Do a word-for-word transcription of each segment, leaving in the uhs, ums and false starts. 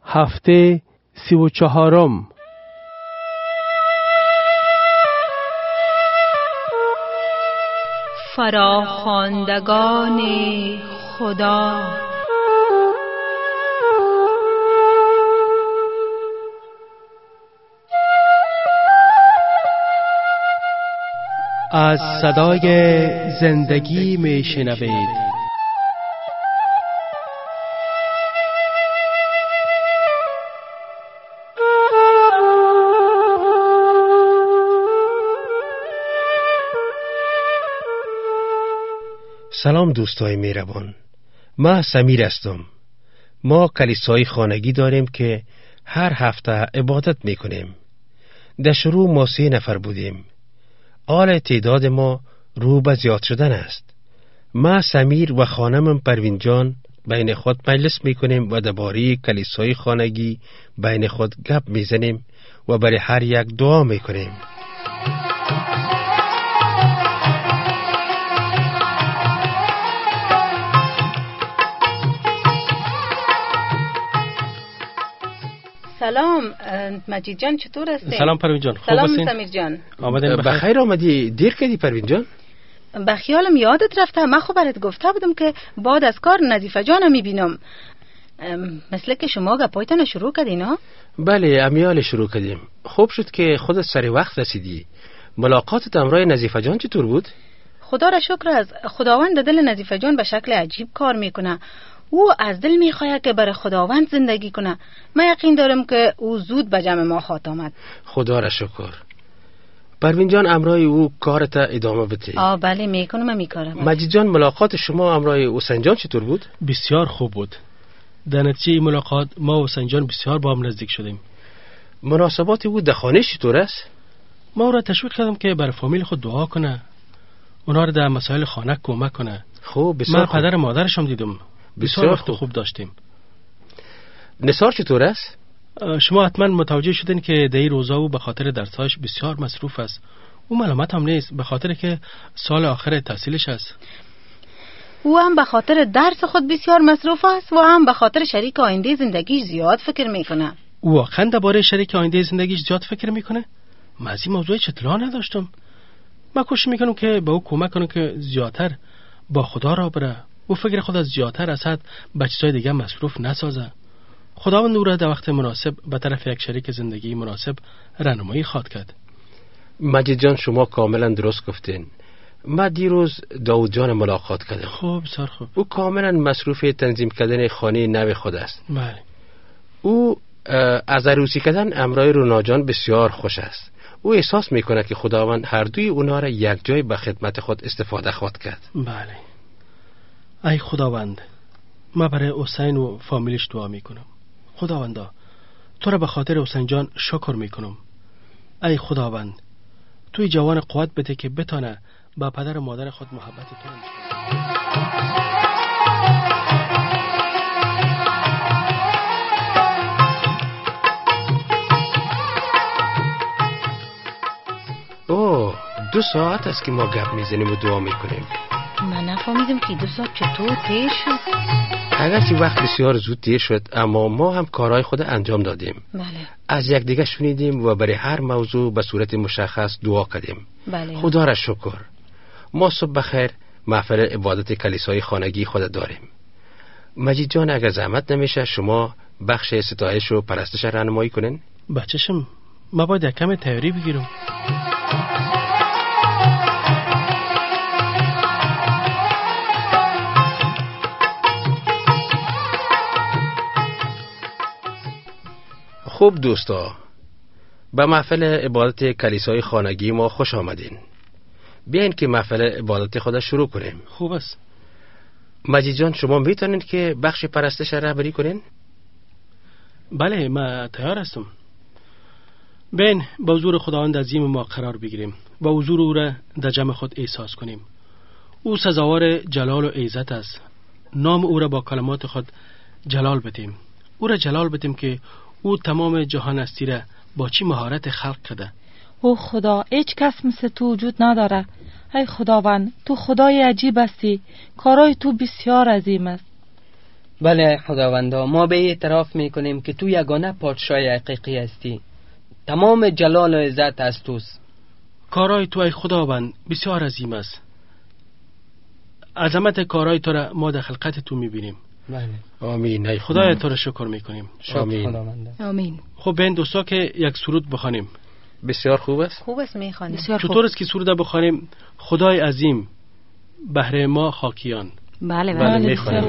هفته سی و چهارم. فراخواندگان خدا. از صدای زندگی می شنوید. سلام دوستای مهربان، ما سمیر هستم. ما کلیسای خانگی داریم که هر هفته عبادت میکنیم. در شروع ما سه نفر بودیم. حال تعداد ما رو به زیاد شدن است. ما سمیر و خانمم پروین جان بین خود مجلس میکنیم و درباره کلیسای خانگی بین خود گپ میزنیم و برای هر یک دعا میکنیم. سلام مجید جان، چطور هستی؟ سلام پروین جان، خوب سلام هستین؟ سمیر جان، آمدین بخیر. بخیر آمدی. دیر کردی پروین جان؟ به خیالم یادت رفته. من خب برات گفته بودم که بعد از کار نظیفه جانم میبینم. مثل که شما گپایتان شروع کردین ها؟ بله، امیال شروع کردیم. خوب شد که خودت سر وقت رسیدی. ملاقاتت امرای نظیفه جان چطور بود؟ خدا را شکر از خداوند دل نظیفه جان به شکل عجیب کار میکنه. او از دل میخواهد که برای خداوند زندگی کنه. من یقین دارم که او زود به جمع ما خواهد آمد. خدا را شکر. پروین جان امرای او کارت ادامه بده. آه بله میکنم میکارم. مجید جان ملاقات شما امرای حسین جان چطور بود؟ بسیار خوب بود. در نتیجه ملاقات ما و حسین جان بسیار با هم نزدیک شدیم. مناسبات او در خانه چطور است؟ ما او را تشویق کردم که برای فامیل خود دعا کنه، اونا را در مسائل خانه کمک کنه. خوب، بسیار من خوب. پدر مادرش هم دیدم. بسیار وقت خوب. خوب داشتیم. نثار چطور است؟ شما حتما متوجه شدین که در این روزا او به خاطر درساش بسیار مصروف است. او ملامت هم نیست، به خاطر که سال آخر تحصیلش است. او هم به خاطر درس خود بسیار مصروف است و هم به خاطر شریک آینده زندگیش زیاد فکر میکنه. او واقعا درباره شریک آینده زندگیش زیاد فکر میکنه؟ من از این موضوع اطلاع نداشتم. من کوشش میکنم که به او کمک کنم که زیادتر با خدا را بره. او فکر خود از زیادتر از حد به چیزای دیگه مصروف نسازه. خداوند او را در وقت مناسب به طرف یک شریک زندگی مناسب راهنمایی خواهد کرد. مجید جان شما کاملا درست گفتین. من دیروز داود جان ملاقات کردم. خوب، بسیار خوب. او کاملا مصروف تنظیم کردن خانه نو خود است. بله. او از عروسی کردن امرای رونا جان بسیار خوش است. او احساس میکنه که خداوند هر دوی اونا را یک جای به خدمت خود استفاده خواهد کرد. بله. ای خداوند، من برای حسین و فامیلش دعا میکنم. خداوندا، تو را به خاطر حسین جان شکر میکنم. ای خداوند، توی جوان قوت بده که بتانه با پدر و مادر خود محبت تو را نشون. اوه، دو ساعت است که ما گپ میزنیم و دعا میکنیم. من نفهمیدم که دو ساعت چطور تیر شد. اگرچه وقت بسیار زود تیر شد، اما ما هم کارهای خود انجام دادیم. بله. از یک دیگه شنیدیم و برای هر موضوع به صورت مشخص دعا کردیم. بله. خدا را شکر. ما صبح بخیر محفل عبادت کلیسای خانگی خود داریم. مجید جان اگر زحمت نمیشه شما بخش ستایش و پرستش راهنمایی کنین؟ بچه‌شم، ما باید یک کم تیاری بگیرم. خوب دوستا، به محفل عبادت کلیسای خانگی ما خوش آمدین. بیاین که محفل عبادت خود شروع کنیم. خوب است. مجید جان شما میتونین که بخش پرستش رهبری کنین؟ بله، من تیار هستم. بیاین با حضور خداوند عظیم ما قرار بگیریم و حضور او را در جمع خود احساس کنیم. او سزاوار جلال و عزت است. نام او را با کلمات خود جلال بدیم. او را جلال بدیم که او تمام جهان هستی را با چی مهارت خلق کرده. او خدا، هیچ کس مثل تو وجود نداره. ای خداوند، تو خدای عجیب هستی. کارای تو بسیار عظیم است. بله خداوندا، ما به اعتراف میکنیم که تو یگانه پادشاه حقیقی هستی. تمام جلال و عزت از توست. کارهای تو ای خداوند بسیار عظیم است. عظمت کارهای تو را ما در خلقت تو میبینیم. بله. آمین. ای خدای تو را شکر میکنیم. آمین. خداوندا. آمین. خب بین دوستا که یک سرود بخوانیم. بسیار خوب است. خوب است میخوانیم. چطور است که سرود بخوانیم؟ خدای عظیم بهر ما خاکیان. بله بله بله. میخوانیم.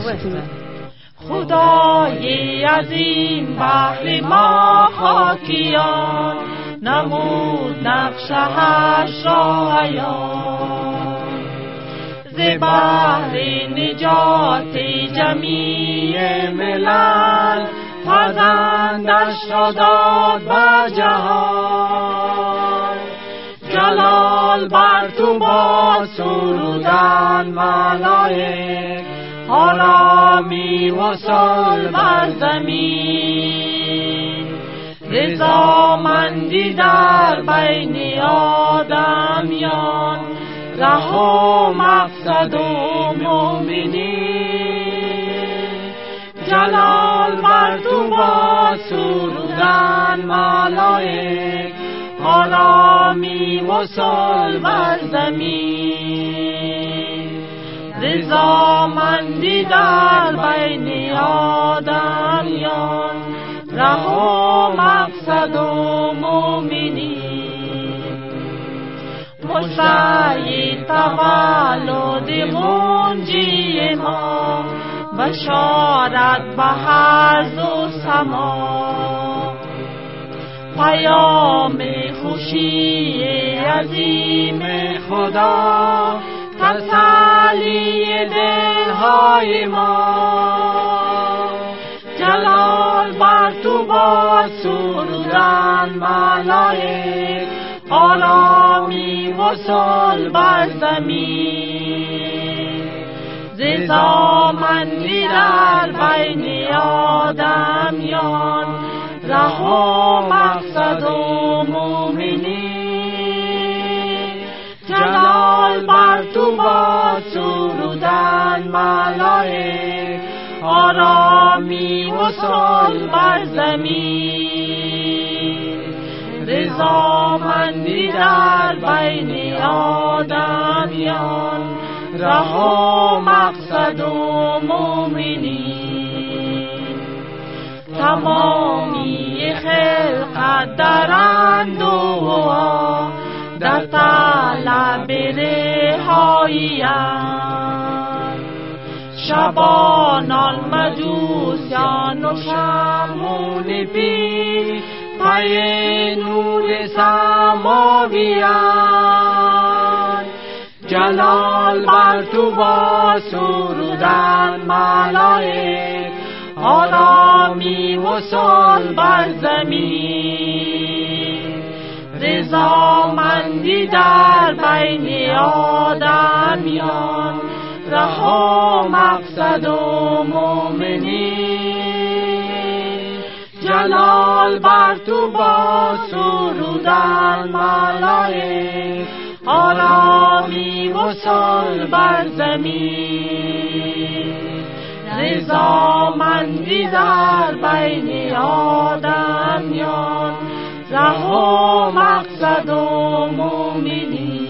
خدای عظیم بهر ما خاکیان، نمود نقش هش را عیان. ز بهر نجات جمیع ملل، فرزندش را داد به جهان. جلال بر تو با سرودن ملائک، آرامی و صلح بر زمین. رضامندی در بین آدمیان، ره و مقصد و مومنین. جلال بر تو با سرودن ملائک، آرامی و صلح بر زمین. رضامندی در بین آدمیان، ره و مقصد و مومنین. مژده تولد منجی ما، بشارت به هر دو سما. پیام خوشی عظیم خدا، تسلی دلهای ما. جلال بر تو با سرودن ملائک، آرامی و صلح بر زمین. رضامندی در بین آدمیان، ره و مقصد و مومنین. جلال بر تو با سرودن ملائک، آرامی و صلح بر زمین. رضامندی در بین آدمیان، ره و مقصد و مومنین. تمامی خلقت در اندوه، در طلب رهایی‌اند. شبانان مجوسیان و شمعون پی، پی نور سماوی‌اند. جلال بر تو با سرودن ملائک، آرامی و صلح بر زمین. رضامندی در بین آدمیان، ره و مقصد و مومنین. جلال بر تو با سرودن ملائک، آرامی و صلح بر زمین. رضامندی در بین آدمیان، ره و مقصد و مومنین.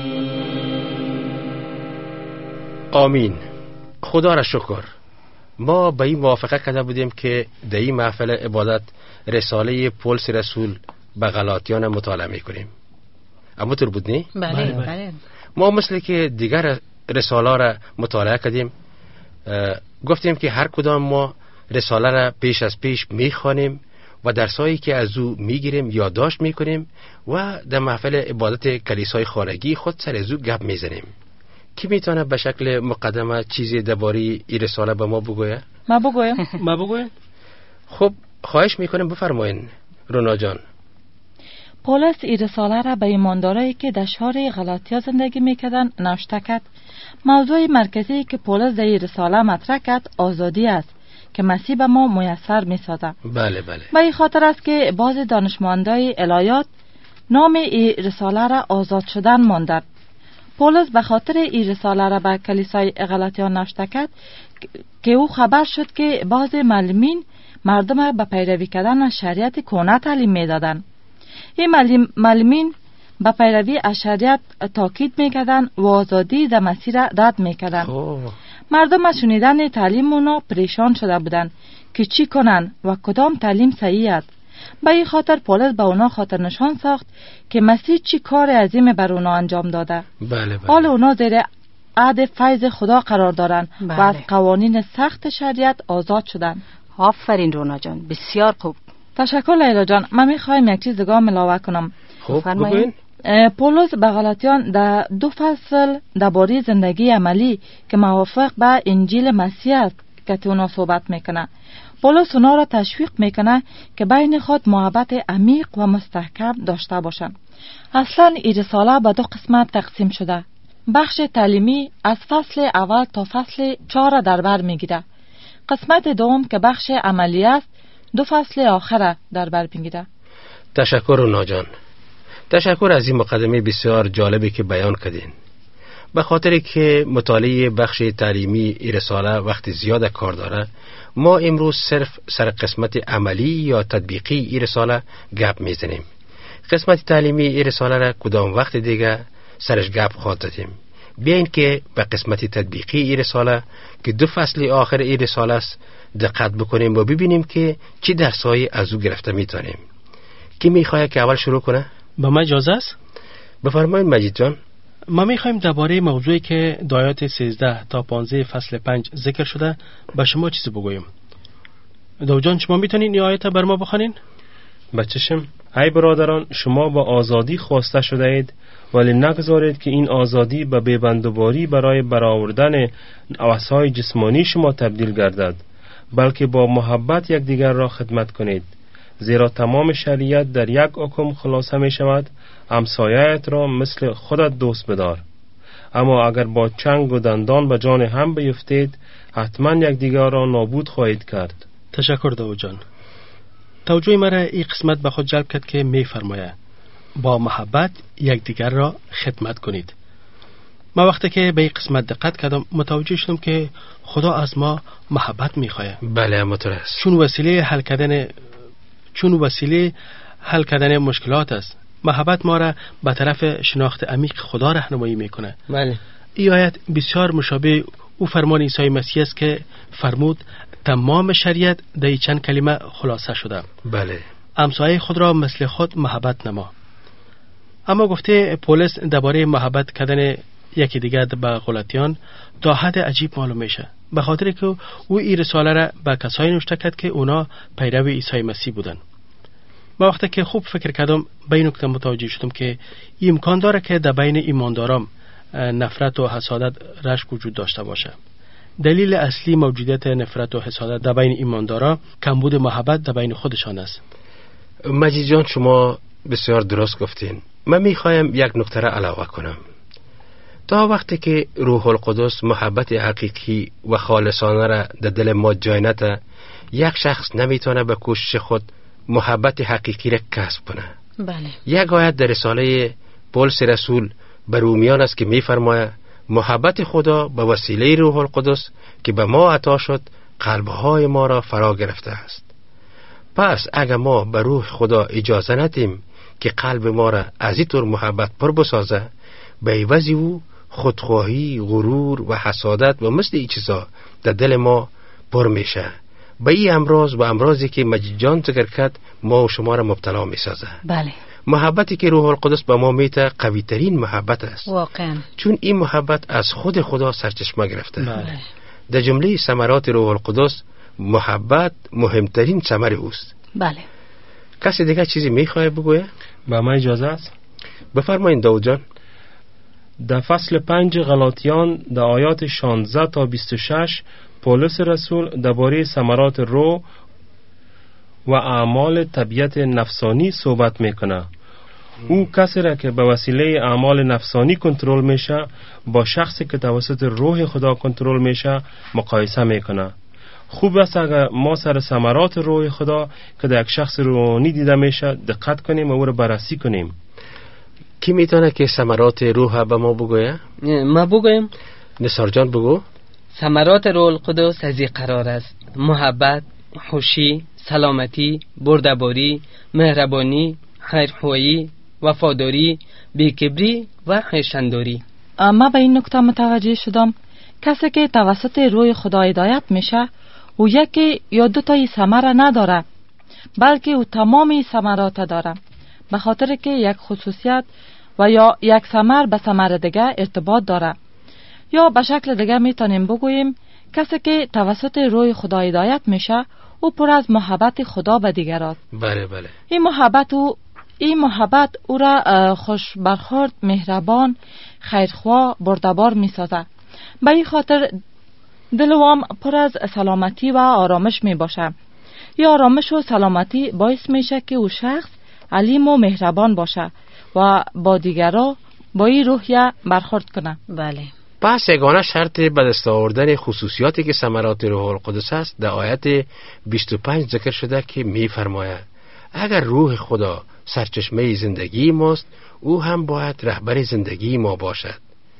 آمین. خدا را شکر. ما به این موافقه کرده بودیم که در این محفل عبادت رساله پولس رسول به غلاطیان مطالعه میکنیم. اما طور بود نی؟ بله بله, بله. ما مثل که دیگر رساله را مطالعه کردیم، گفتیم که هر کدام ما رساله را پیش از پیش میخوانیم و درسایی که از او میگیریم یادداشت میکنیم و در محفل عبادت کلیسای خانگی خود سر از او گپ میزنیم. کی میتونه به شکل مقدمه چیزی درباره این رساله به ما بگویه؟ ما بگویم. ما بگویم. خب خواهش میکنم بفرمایین رونا جان. پولس این رساله را به ایماندارایی که در شهر غلاطیا زندگی میکردن نوشته کرد. موضوع مرکزی که پولس در این رساله مطرح کرد آزادی است که مسیح به ما میسر میسازد. بله بله. به این خاطر است که بعض دانشمندای الهیات نام این رساله را آزاد شدن ماندند. پولس به خاطر این رساله را به کلیسای غلاطیا نوشته کرد که او خبر شد که بعض معلمین مردم به پیروی کردن از شریعت کهنه تعلیم میدادند. این معلم معلمین به پیروی از شریعت تاکید میکردند و آزادی در مسیر رد میکردند. مردم از شنیدن تعلیم اونا پریشان شده بودند که چی کنن و کدام تعلیم صحیح است. به این خاطر پولس به اونا خاطر نشان ساخت که مسیح چی کار عظیم بر اونا انجام داده. بله بله. حال اونا زیر عهد فیض خدا قرار دارن بله. و از قوانین سخت شریعت آزاد شدن. آفرین رونا جان، بسیار خوب. تشکر لیلا جان. من میخوایم یک چیز دیگه ملاحظه کنم. خوب بگوین. پولس به غلاطیان در دو فصل درباره زندگی عملی که موافق به انجیل مسیح است که اونا صحبت میکنه. پولس اونا را تشویق میکنه که بین خود محبت عمیق و مستحکم داشته باشند. اصلا این رساله به دو قسمت تقسیم شده. بخش تعلیمی از فصل اول تا فصل چهار در بر میگیره. قسمت دوم که بخش عملی است دو فصل آخر در بر میگیره. تشکر رونا جان. تشکر از این مقدمه بسیار جالبی که بیان کردین. به خاطر که مطالعه بخش تعلیمی ای رساله وقت زیاد کار داره، ما امروز صرف سر قسمت عملی یا تطبیقی ای رساله گپ میزنیم. قسمت تعلیمی ای رساله را کدام وقت دیگه سرش گپ خواهد دادیم. بیاین که به قسمت تطبیقی ای رساله که دو فصل آخر ای رساله است دقت بکنیم و ببینیم که چی درسایی از او گرفته میتونیم. کی میخواد که اول شروع کنه؟ با من اجازه است؟ بفرمایید مجید جان. ما میخوایم درباره موضوعی که در آیات سیزده تا پانزده فصل پنج ذکر شده به شما چیزی بگویم. دو جان شما میتونین این آیات بر ما بخونین؟ بچشم. ای برادران، شما با آزادی خواسته شده اید، ولی نگذارید که این آزادی به بی‌بندوباری برای برآوردن هوس‌های جسمانی شما تبدیل گردد، بلکه با محبت یکدیگر را خدمت کنید. زیرا تمام شریعت در یک حکم خلاصه می شود: همسایه‌ات را مثل خودت دوست بدار. اما اگر با چنگ و دندان به جان هم بیفتید، حتما یکدیگر را نابود خواهید کرد. تشکر دو جان. توجه مرا این قسمت به خود جلب کرد که می فرماید با محبت یکدیگر را خدمت کنید. ما وقتی که به این قسمت دقت کردم متوجه شدم که خدا از ما محبت می خواهد. بله همونطور است. چون وسیله حل کردن چون وسیله حل کردن مشکلات است. محبت ما را به طرف شناخت عمیق خدا راهنمایی میکنه. بله. این آیت بسیار مشابه او فرمان عیسی مسیح است که فرمود تمام شریعت در چند کلمه خلاصه شده. بله. همسایه خود را مثل خود محبت نما. اما گفته پولس درباره محبت کردن یکی دیگر به غلاطیان تا حد عجیب معلوم میشه، به خاطر که او این رساله را به کسایی نوشته کرد که اونا پیرو عیسی مسیح بودن. ما وقتی که خوب فکر کردم به این نکته متوجه شدم که امکان داره که در بین ایمانداران نفرت و حسادت رشک وجود داشته باشه. دلیل اصلی موجودیت نفرت و حسادت در بین ایمانداران کمبود محبت در بین خودشان است. مجید جان شما بسیار درست گفتین. من میخوایم یک نکته را علاوه کنم. تا وقتی که روح القدس محبت حقیقی و خالصانه را در دل ما جای نده، یک شخص نمیتونه به کوشش خود محبت حقیقی را کسب کنه. بله. یک آیت در رساله پولس رسول بر رومیان است که میفرماید محبت خدا به وسیله روح القدس که به ما عطا شد قلبهای ما را فرا گرفته است. پس اگر ما به روح خدا اجازه ندیم که قلب ما را از این طور محبت پر بسازه، به عوض او خودخواهی، غرور و حسادت و مثل این چیزا در دل ما پر میشه. به این امراض و امراضی که مجید جان ذکر کرد ما و شما را مبتلا میسازه. بله. محبتی که روح القدس به ما میته قوی ترین محبت است. واقعا. چون این محبت از خود خدا سرچشمه گرفته. بله. در جمله ثمرات روح القدس محبت مهمترین ثمر اوست. بله. کسی دیگه چیزی میخواد بگویه؟ با من اجازه است؟ بفرمایید داود جان. در فصل پنج غلاطیان در آیات شانزده تا بیست و شش پولس رسول درباره ثمرات روح و اعمال طبیعت نفسانی صحبت میکنه. او کسی را که به وسیله اعمال نفسانی کنترل میشه با شخصی که توسط روح خدا کنترل میشه مقایسه میکنه. خوب است اگر ما سر ثمرات روح خدا که در یک شخص روحانی دیده میشه دقت کنیم و او را بررسی کنیم. کی میتونه که ثمرات روح به ما بگویه؟ ما بگویم؟ نثار جان بگو. ثمرات روح القدس از این قرار است: محبت، خوشی، سلامتی، بردباری، مهربانی، خیرخواهی، وفاداری، بیکبری و خویشتنداری. ما به این نکته متوجه شدم کسی که توسط روح خدا هدایت میشه او یکی یا دو تای ثمره نداره، بلکه او تمام ثمرات داره، به خاطر که یک خصوصیت و یا یک ثمر به ثمر دیگه ارتباط داره. یا به شکل دیگه میتونیم بگوییم کسی که توسط روح خدا هدایت میشه او پر از محبت خدا به دیگر است. بله بله. این محبت او این محبت او را خوش برخورد، مهربان، خیرخواه، بردبار میسازه. به این خاطر دل او پر از سلامتی و آرامش می باشه. این آرامش و سلامتی باعث میشه که او شخص علیم و مهربان باشه و با دیگران با این روحیه برخورد کنه. بله. پس یگانه شرط به دست آوردن خصوصیاتی که ثمرات روح القدس است در آیت بیست و پنج ذکر شده که می فرماید اگر روح خدا سرچشمه زندگی ماست او هم باید رهبر زندگی ما باشد.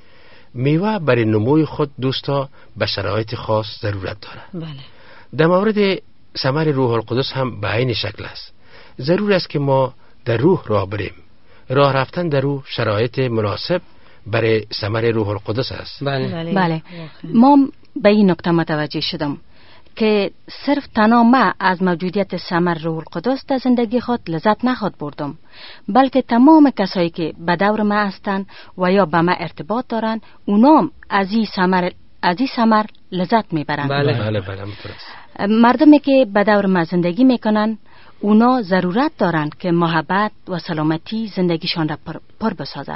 میوه برای نموی خود دوستا به شرایط خاص ضرورت دارد. بله. در مورد ثمر روح القدس هم به این شکل است. ضرور است که ما در روح راه بریم. راه رفتن در روح شرایط مناسب برای ثمر روح القدس است. بله. بله. بله. ما به این نکته متوجه شدم که صرف تنها ما از موجودیت ثمر روح القدس در زندگی خود لذت نخواد بردم، بلکه تمام کسایی که به دور ما هستند و یا به ما ارتباط دارند اونام از این ثمر از این ثمر لذت میبرند. بله بله بله مترس. مردمی که به دور ما زندگی میکنن اونا ضرورت دارند که محبت و سلامتی زندگیشان را پر, پر بسازه.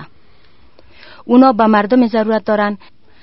اونا به مردم ضرورت دارند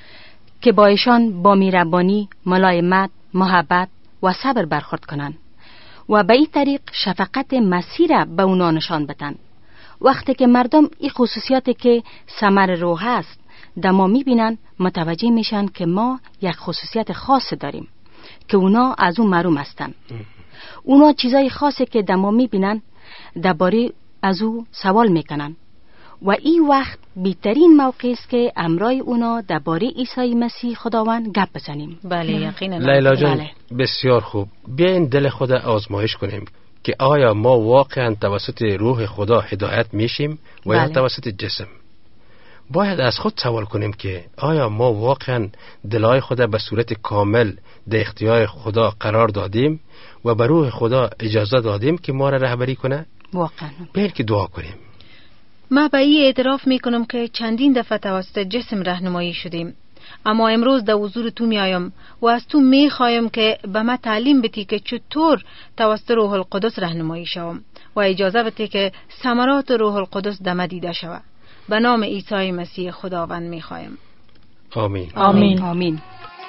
که با ایشان با مهربانی، ملایمت، محبت و صبر برخورد کنند و به این طریق شفقت مسیح را به اونا نشان بدن. وقتی که مردم این خصوصیاتی که ثمر روح است در ما میبینن متوجه میشن که ما یک خصوصیت خاص داریم که اونا از اون محروم هستن. اونا چیزای خاصی که در ما میبینن درباره از او سوال میکنن و این وقت بهترین موقع است که امرای اونا درباره عیسی مسیح خداوند گپ بزنیم. بله یقینا. لیلا جان بله. بسیار خوب. بیاین دل خود آزمایش کنیم که آیا ما واقعا توسط روح خدا هدایت میشیم و یا بله. توسط جسم. باید از خود سوال کنیم که آیا ما واقعا دلای خود به صورت کامل در اختیار خدا قرار دادیم و به روح خدا اجازه دادیم که ما را رهبری کنه؟ واقعا. بیاین که دعا کنیم. ما به این اعتراف میکنم که چندین دفعه توسط جسم راهنمایی شدیم، اما امروز در حضور تو میایم و از تو میخوایم که به ما تعلیم بدی که چطور توسط روح القدس راهنمایی شوم و اجازه بدی که ثمرات روح القدس در ما دیده شود. به نام عیسی مسیح خداوند میخوایم. آمین. آمین. آمین.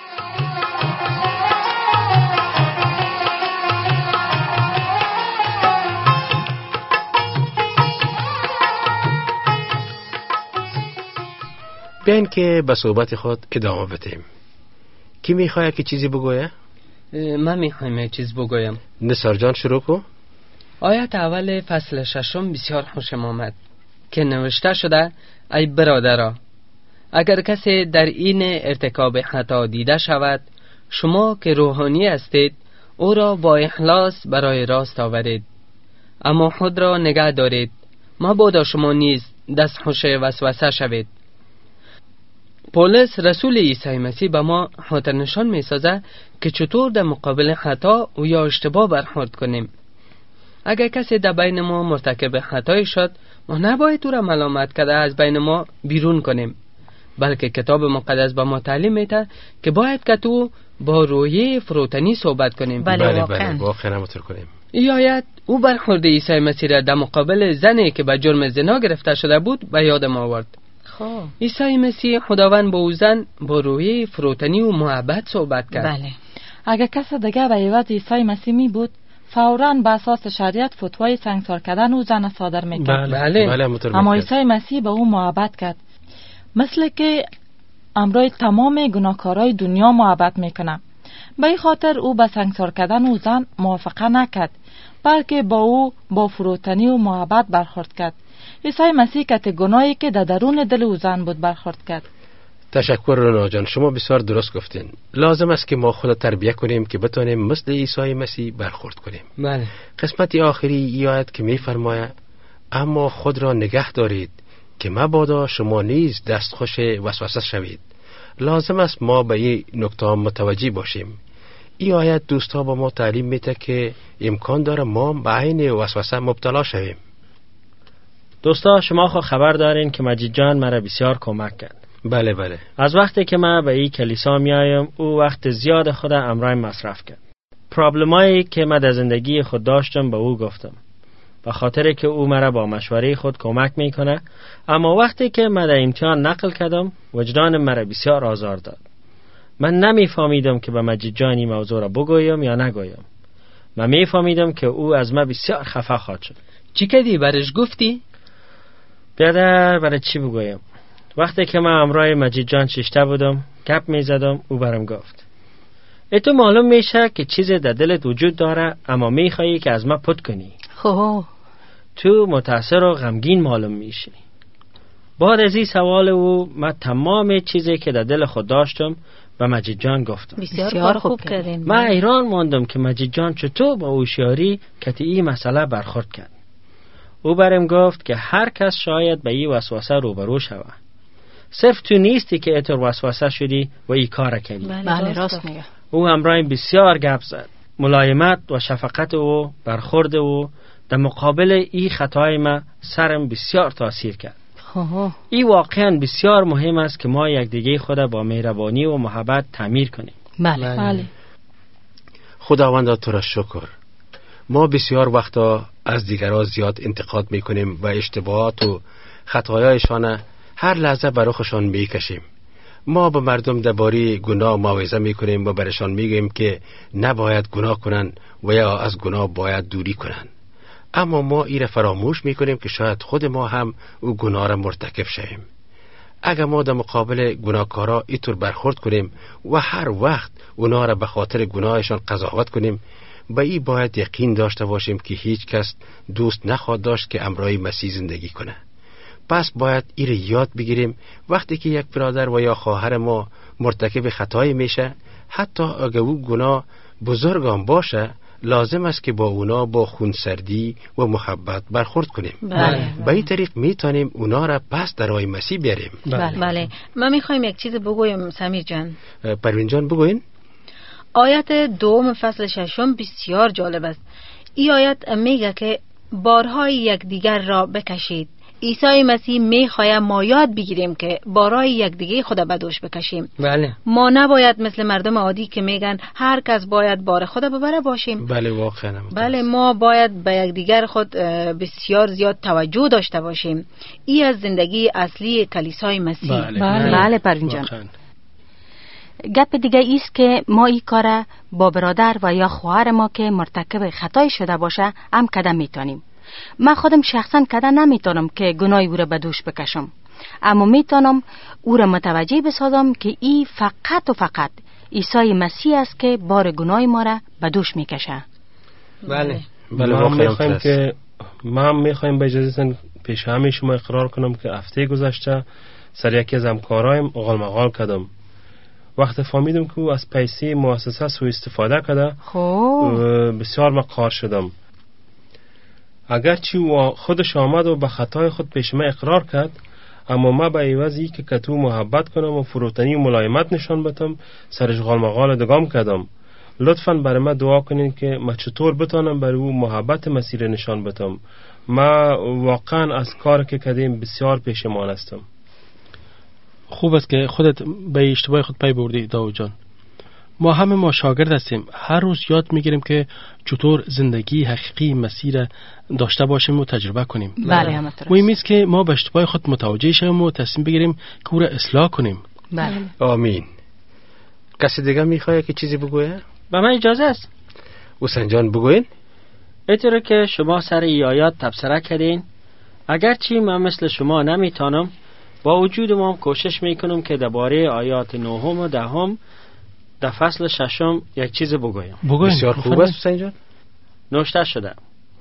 بیاین که به صحبت خود ادامه بدیم. کی میخواد که چیزی بگویه؟ من میخوایم یک چیز بگویم. نثار جان شروع کن. آیت اول فصل ششم بسیار خوشم آمد که نوشته شده: ای برادرها، اگر کسی در این ارتکاب خطا دیده شود، شما که روحانی هستید او را با اخلاص برای راست آورید، اما خود را نگه دارید، مبادا شما نیز دستخوش وسوسه شوید. پولس رسول عیسی مسیح به ما خاطر نشان می سازه که چطور در مقابل خطا و یا اشتباه برخورد کنیم. اگر کسی در بین ما مرتکب خطایی شد، ما نباید او را ملامت کرده از بین ما بیرون کنیم، بلکه کتاب مقدس به ما تعلیم میده که باید که تو با رویه فروتنی صحبت کنیم. بله بله واقعا. بله واقعا همونطور کنیم. این آیت او برخورد عیسی مسیح را در مقابل زنی که به جرم زنا گرفته شده بود به یاد ما آورد. خب عیسی مسیح خداوند با او زن با رویه فروتنی و محبت صحبت کرد. بله. اگر کس دیگه به عوض عیسی مسیح می بود فوراً به اساس شریعت فتوای سنگسار کردن او زن صادر میکرد. بله. بله همونطور اما می‌کرد. عیسی مسیح به او محبت کرد، مثل که امروز تمام گناهکارای دنیا محبت میکنه. به این خاطر او به سنگسار کردن او زن موافقه نکرد، بلکه با او با فروتنی و محبت برخورد کرد. عیسی مسیح که گناهی که در درون دل او زن بود برخورد کرد. تشکر رونا جان، شما بسیار درست گفتین. لازم است که ما خود تربیت کنیم که بتانیم مثل عیسی مسیح برخورد کنیم. بله. قسمت آخری ای آیت که می فرماید اما خود را نگه دارید که مبادا شما نیز دستخوش وسوسه شوید. لازم است ما به این نکته متوجه باشیم. این آیت دوستا با ما تعلیم میده که امکان داره ما به عین وسوسه مبتلا شویم. دوستا شما خو خبر دارین که مجید جان مرا بسیار کمک کرد. بله بله. از وقتی که من به این کلیسا میایم او وقت زیاد خود امرای مصرف کرد. پرابلمایی که من در زندگی خود داشتم به او گفتم. به خاطر که او مرا با مشوره خود کمک میکنه. اما وقتی که من در امتحان نقل کردم وجدان مرا بسیار آزار داد. من نمیفهمیدم که به مجید جان این موضوع را بگویم یا نگویم. من میفهمیدم که او از من بسیار خفه خواهد شد. چی کردی برش گفتی؟ بیادر برای چی بگویم؟ وقتی که من امرای مجید جان ششته بودم گپ می زدم او برم گفت ای تو معلوم میشه که چیز در دلت وجود داره اما میخوایی که از من پت کنی. خب تو متاثر و غمگین معلوم میشی. بعد از این سوال او من تمام چیزی که در دل خود داشتم به مجید جان گفتم. بسیار خوب کردین. من ایران ماندم که مجید جان چطور با هوشیاری که این مسئله برخورد کرد. او برم گفت که هر کس شاید به این وسوسه روبرو شود. صرف تو نیستی که اتر وسوسه شدی و این کار کردی. بله راست میگه. او همراه بسیار گپ زد. ملایمت و شفقت او برخورد او در مقابل این خطای ما سرم بسیار تاثیر کرد. خب این واقعا بسیار مهم است که ما یکدیگه خود با مهربانی و محبت تعمیر کنیم. بله بله. خداوند تو را شکر. ما بسیار وقتا از دیگران زیاد انتقاد میکنیم و اشتباهات و خطایایشان هر لحظه برخشان میکشیم. ما به مردم درباره گناه موعظه میکنیم و برشان میگیم که نباید گناه کنن و یا از گناه باید دوری کنن. اما ما ایره فراموش میکنیم که شاید خود ما هم او گناه را مرتکب شویم. اگر ما در مقابل گناهکارا اینطور برخورد کنیم و هر وقت اونا را به خاطر گناهشان قضاوت کنیم، به این باید یقین داشته باشیم که هیچ کس دوست نخواهد داشت که امرای مسیح زندگی کنه. پس باید ایره یاد بگیریم وقتی که یک برادر و یا خواهر ما مرتکب خطایی میشه، حتی اگر او گناه بزرگ هم باشه، لازم است که با اونا با خونسردی و محبت برخورد کنیم. بله. به این طریق میتونیم اونا را پس در راه مسیح بیاریم. بله. بله. من میخوایم یک چیز بگویم سمیر جان. پروین جان بگوین. آیت دوم فصل ششم بسیار جالب است. این آیت میگه که بارهای یکدیگر را بکشید. عیسی مسیح میخواهد ما یاد بگیریم که بارهای یکدیگه خود به دوش بکشیم. بله. ما نباید مثل مردم عادی که میگن هر کس باید بار خود ببره باشیم. بله واقعا. بله ما باید به یکدیگر خود بسیار زیاد توجه داشته باشیم. این از زندگی اصلی کلیسای مسیح. بله بله, بله پروین جان. گپ دیگه ایست که ما این کار با برادر و یا خواهر ما که مرتکب خطای شده باشه هم کدام میتونیم. من خودم شخصا کده نمیتونم که گناهی او را به دوش بکشم، اما میتونم او را متوجه بسازم که ای فقط و فقط عیسی مسیح است که بار گناه ما را به دوش میکشه. بله. بله ما میخوایم که ما میخوایم به اجازهتون پیش همه شما اقرار کنم که هفته گذشته سر یکی از همکارایم غالمغال کردم. وقت فهمیدم که او از پیسه مؤسسه سوء استفاده کرده، خب بسیار مقهور شدم. اگرچه او خودش آمد و به خطای خود پیش من اقرار کرد، اما ما به عوض که کتو محبت کنم و فروتنی و ملایمت نشان بدم سرش غالمغال دگام کردم. لطفاً برای من دعا کنین که من چطور بتانم برای او محبت مسیر نشان بدم. ما واقعا از کار که کردیم بسیار پشیمان هستم. خوب است که خودت به اشتباه خود پی بردی داود جان. ما همه ما شاگرد هستیم، هر روز یاد میگیریم که چطور زندگی حقیقی مسیر داشته باشیم و تجربه کنیم. بله همینطور. مهم است که ما به اشتباه خود متوجه شویم و تصمیم بگیریم که او را اصلاح کنیم. بله. آمین. کسی دیگه میخواد که چیزی بگویه؟ به من اجازه است. حسین جان بگوین. اینطوره که شما سر ای آیات تبصره کردین، اگرچه من مثل شما نمیتونم، با وجود ما کوشش میکنم که درباره آیات نهم و دهم در فصل ششم یک چیز بگویم. بگوین. بسیار خوب است حسین جان. نوشته شده: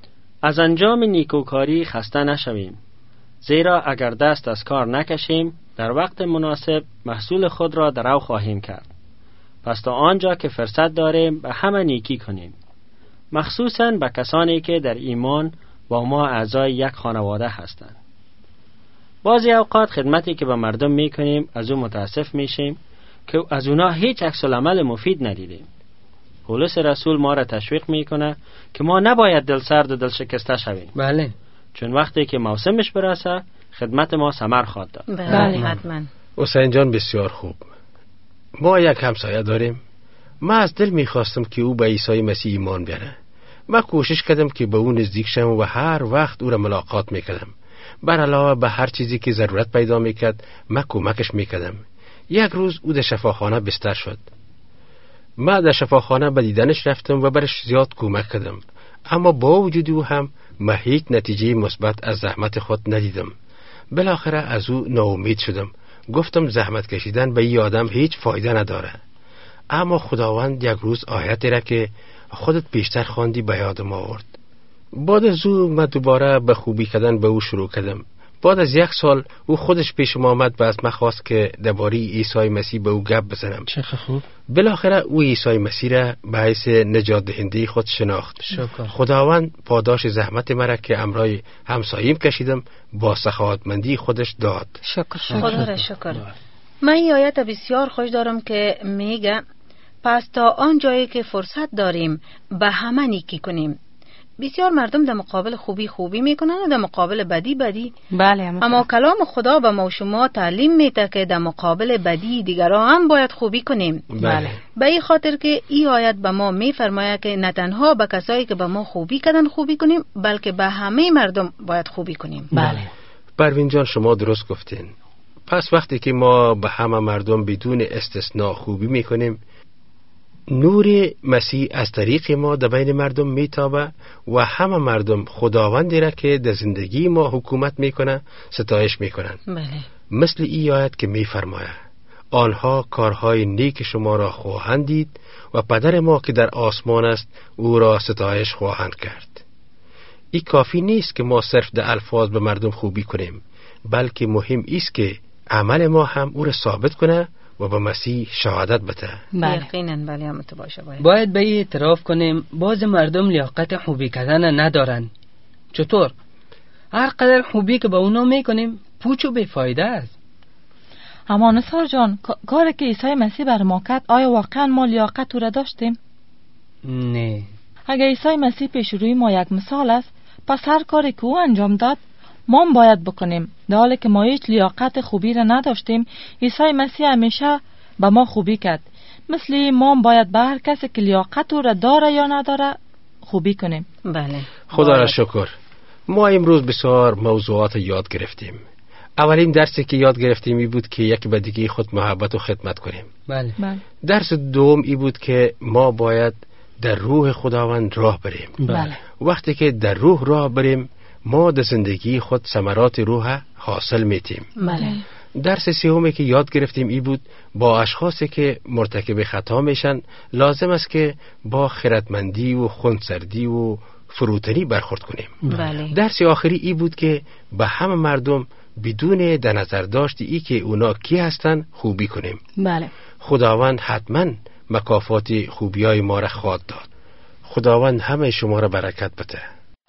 از انجام نیکوکاری خسته نشویم، زیرا اگر دست از کار نکشیم در وقت مناسب محصول خود را درو خواهیم کرد. پس تا آنجا که فرصت داریم به همه نیکی کنیم، مخصوصاً به کسانی که در ایمان با ما اعضای یک خانواده هستند. بعضی اوقات خدمتی که به مردم میکنیم از اون متاسف میشیم که از اونا هیچ عکس العمل مفید ندیدیم. پولس رسول ما را تشویق میکنه که ما نباید دل سرد و دل شکسته شویم. بله. چون وقتی که موسمش برسه خدمت ما ثمر خواهد داد. بله حتما. حسین جان بسیار خوب. ما یک همسایه داریم. من از دل میخواستم که او به عیسی مسیح ایمان بیاره. من کوشش کردم که به او نزدیک شم و هر وقت او را ملاقات میکردم. بر علاوه به هر چیزی که ضرورت پیدا میکرد من کمکش میکردم. یک روز او در شفاخانه بستر شد. من در شفاخانه به دیدنش رفتم و برش زیاد کمک کردم، اما با وجود او هم من هیچ نتیجه مثبت از زحمت خود ندیدم. بالاخره از او ناامید شدم. گفتم زحمت کشیدن به این آدم هیچ فایده نداره. اما خداوند یک روز آیتی را که خودت پیشتر خواندی به یادم آورد. بعد از او من دوباره به خوبی کردن به او شروع کردم. بعد از یک سال او خودش پیش ما آمد و از من خواست که درباره عیسی مسیح به او گپ بزنم. چه خوب. بالاخره او عیسی مسیح را به حیث نجات دهنده خود شناخت. شکر. خداوند پاداش زحمت مرا که امرای همساییم کشیدم با سخاوتمندی خودش داد. شکر خدا را شکر. من این آیت بسیار خوش دارم که میگه پس تا آن جایی که فرصت داریم به همه نیکی کنیم. بسیار مردم در مقابل خوبی خوبی میکنن و در مقابل بدی بدی. بله. اما کلام خدا به ما و شما تعلیم میده که در مقابل بدی دیگران هم باید خوبی کنیم. بله. به این خاطر که این آیت به ما میفرماید که نه تنها به کسایی که به ما خوبی کردن خوبی کنیم، بلکه به همه مردم باید خوبی کنیم. بله. پروین جان شما درست گفتین. پس وقتی که ما به همه مردم بدون استثناء خوبی میکنیم، نور مسیح از طریق ما در بین مردم میتابه و همه مردم خداوندی را که در زندگی ما حکومت میکنه ستایش میکنن. بله. مثل این آیت که میفرماید آنها کارهای نیک شما را خواهند دید و پدر ما که در آسمان است او را ستایش خواهند کرد. این کافی نیست که ما صرف در الفاظ به مردم خوبی کنیم، بلکه مهم است که عمل ما هم او را ثابت کنه و به مسیح شهادت بده. بله. یقینا بله هم تو باشه. باید. باید به این اعتراف کنیم بعض مردم لیاقت خوبی کردن ندارن. چطور؟ هر قدر خوبی که به اونا میکنیم پوچ و بیفایده است. اما نثار جان، کاری که عیسی مسیح بر ما کرد آیا واقعا ما لیاقت او را داشتیم؟ نه. اگر عیسی مسیح پیش روی ما یک مثال است، پس هر کاری که او انجام داد ما هم باید بکنیم. در حالی که ما هیچ لیاقت خوبی را نداشتیم، عیسی مسیح همیشه به ما خوبی کرد. مثل ما هم باید به هر کسی که لیاقت او را داره یا نداره خوبی کنیم. بله. خدا را شکر. ما امروز بسیار موضوعات یاد گرفتیم. اولین درسی که یاد گرفتیم ای بود که یک به دیگه خود محبت و خدمت کنیم. بله. بله. درس دوم ای بود که ما باید در روح خداوند راه بریم. بله. وقتی که در روح راه بریم ما در زندگی خود ثمرات روح حاصل میتیم. بله. درس سومی که یاد گرفتیم ای بود با اشخاصی که مرتکب خطا میشن لازم است که با خردمندی و خونسردی و فروتنی برخورد کنیم. بله. درس آخری ای بود که به همه مردم بدون در نظر داشت ای که اونا کی هستن خوبی کنیم. بله. خداوند حتما مکافات خوبیای ما را خواهد داد. خداوند همه شما را برکت بده.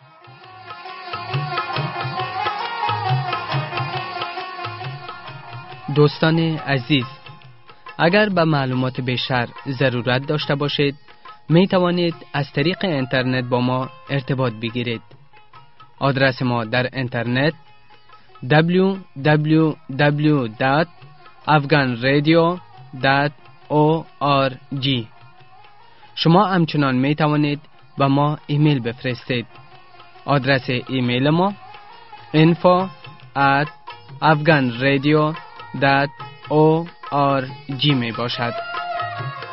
دوستان عزیز، اگر به معلومات بیشتر ضرورت داشته باشید می توانید از طریق اینترنت با ما ارتباط بگیرید. آدرس ما در اینترنت دبلیو دبلیو دبلیو دات افغان رادیو دات او آر جی. شما همچنان می توانید به ما ایمیل بفرستید. آدرس ایمیل ما info at afghanradio dot org می باشد.